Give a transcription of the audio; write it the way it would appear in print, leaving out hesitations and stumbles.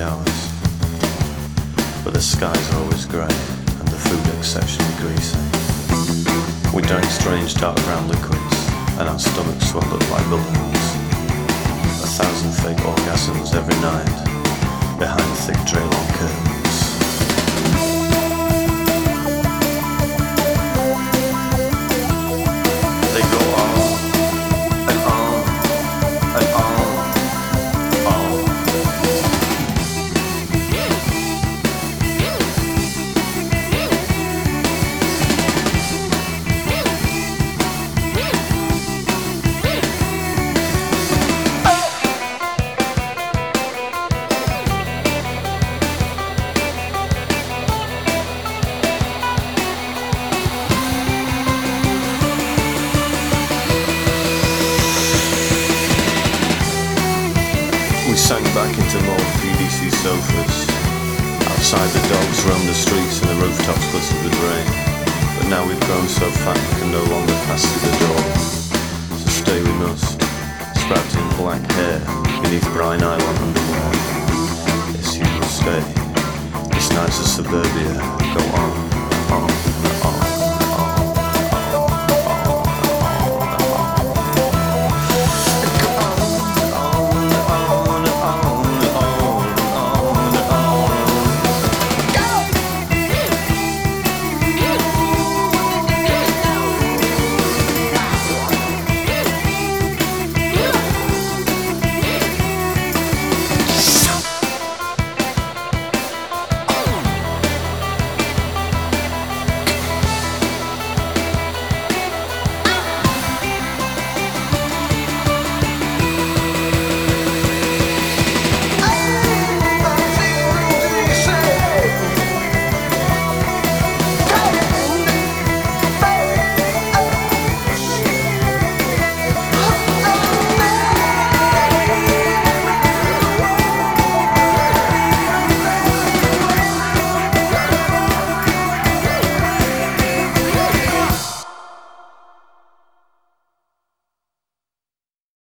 showers. But the skies are always grey and the food exceptionally greasy. We drank strange dark brown liquids and our stomachs swelled up like balloons. 1,000 fake orgasms every night behind thick Draylon curtains. They go on and on and on, on. We sank back into more PVC sofas. Outside the dogs roamed the streets and the rooftops glistered with rain. But now we've grown so fat we can no longer pass through the door. So stay we must, sprouting black hair beneath brine nylon underwear. Yes, you must stay. This night's a suburbia. Go on, on, on.